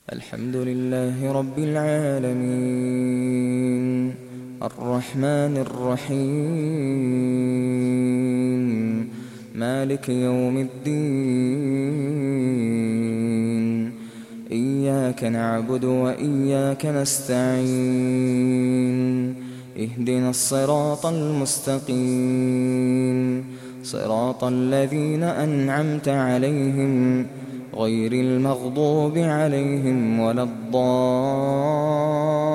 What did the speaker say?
الحمد لله رب العالمين الرحمن الرحيم مالك يوم الدين إياك نعبد وإياك نستعين اهدنا الصراط المستقيم صراط الذين أنعمت عليهم غير المغضوب عليهم ولا الضالين